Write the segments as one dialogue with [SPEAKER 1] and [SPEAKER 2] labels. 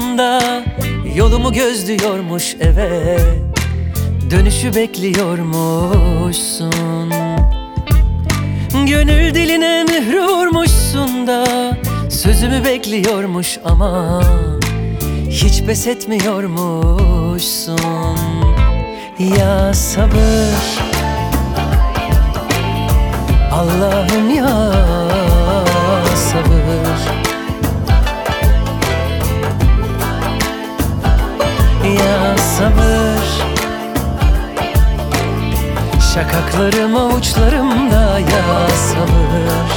[SPEAKER 1] da yolumu gözlüyormuş eve. Dönüşü bekliyormuşsun. Gönül diline mührü vurmuşsun da sözümü bekliyormuş ama hiç pes etmiyormuşsun. Ya sabır, Allah'ım ya sabır. Ya sabır, şakaklarım avuçlarımda ya sabır.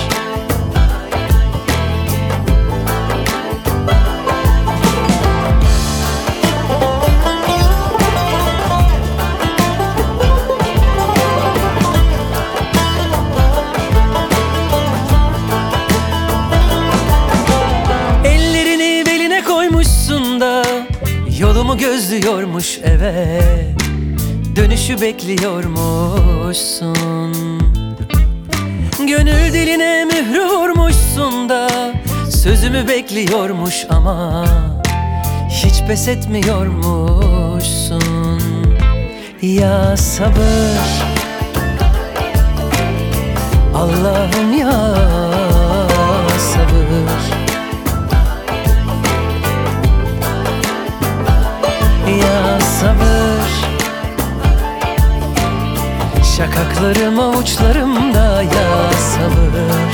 [SPEAKER 1] Ellerini beline koymuşsun da yolumu gözlüyormuş eve. Dönüşü bekliyormuşsun. Gönül diline mührü vurmuşsun da sözümü bekliyormuş ama hiç pes etmiyormuşsun. Ya sabır, Allah'ım ya sabır. Ya sabır, şakaklarım avuçlarımda ya sabır.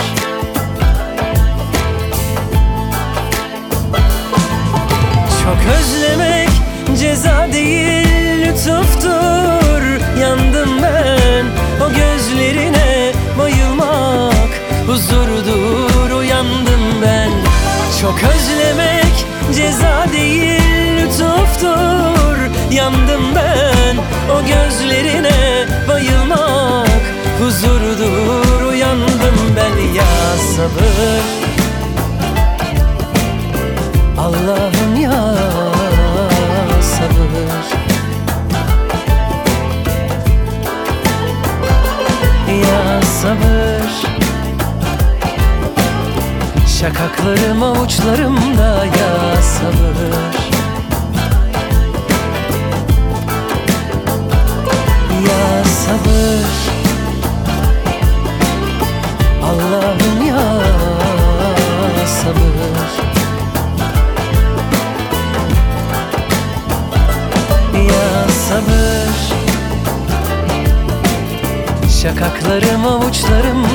[SPEAKER 1] Çok özlemek ceza değil lütuftur. Yandım ben o gözlerine, bayılmak huzurdur. Uyandım ben. Çok özlemek ceza değil lütuftur. Yandım ben o gözlerine, bayılmak huzurdur. Uyandım ben ya sabır, Allah'ım ya sabır. Ya sabır, şakaklarım avuçlarımda ya sabır. Ya sabır, Allah'ım ya sabır. Ya sabır, şakaklarım avuçlarımda